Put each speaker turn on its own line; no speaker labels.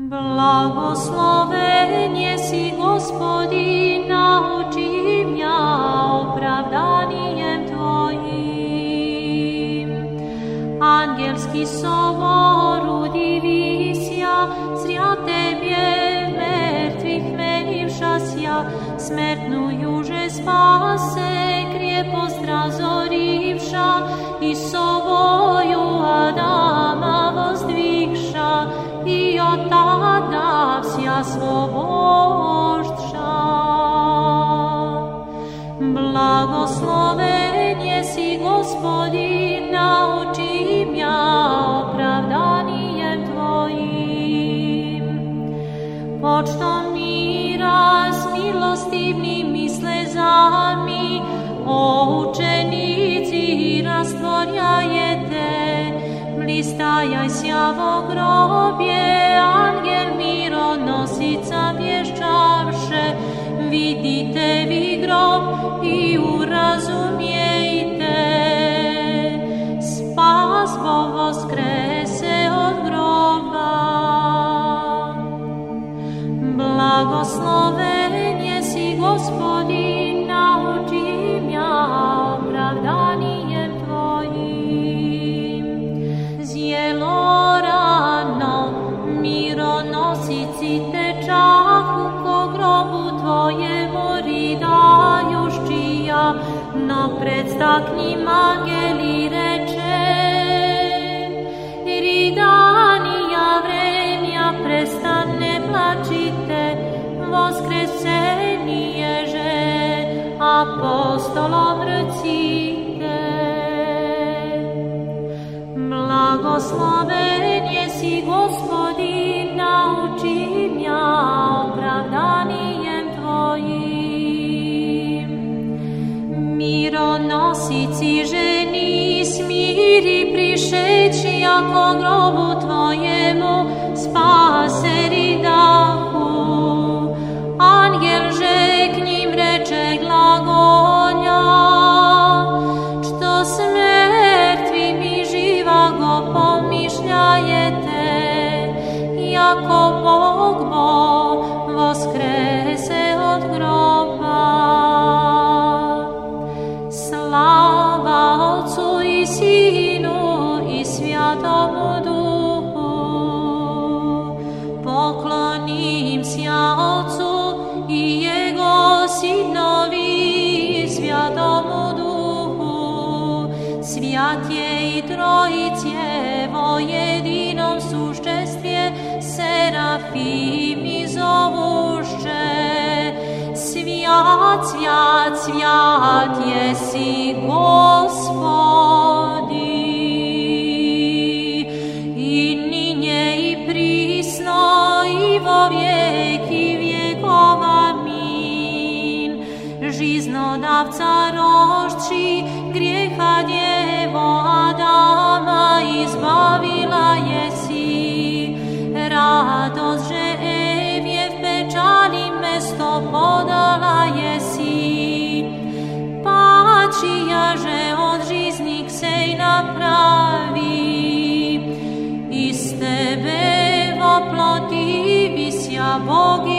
Blagosloven jesi, Gospodi, nauči mňa opravdanijem Tvojim. Angelský sobor udivisia, zria Tebie mŕtvych menivšasia, smrtnú juže spase, krieposť razorivša, i sovoju Adama vozdvihša, i od tada vsia svoboždša. Blagosloven jesi, Gospodin, nauči mňa opravdanijem Tvojim. Počtom míra s milostivnými slezami, o učenici rastvorjajete, blistajajся vo grobje, angel mironosica vješćavše, vidite vi grob i urazumijte, spas Bog voskrese od groba. Blagosloven jesi, Gospodin, nauči mňa opravdanijem Tvojim. Zjelo rano mironosici tečahu ko grobu Tvojemu ridajuščija, no predstaknim angeli reče, ridanija vremja prestane plačite, voskresenije že apostolom recite. Blagosloven jesi, Gospodin, nauči mňa opravdanijem Tvojim. Mironosici ženi smiri prišeći, ako grobu Tvojemu spase ridahu. Angel že k njim reče glagolja, što s mrtvimi živa go pomišljajete, jako Bog voskrese od groba. Slava Otcu i Sinu i Svjatomu Duhu, poklonim sja Otcu i Jego Sinovi i Svjatomu Duhu, svjat je i Trojice vo jedinom sušćestvje, serafimi zovušće, svjat, svjat, svjat jesi Gospodi, i ninje i prisno i vo vijeki vjekova min. Žiznodavca rošči, grijeha djevo Adama izbavila jesi, radost že Evjev pečali mesto podala jesi, pačija že od žiznik sej napravi, iz tebe voploti visja Bogi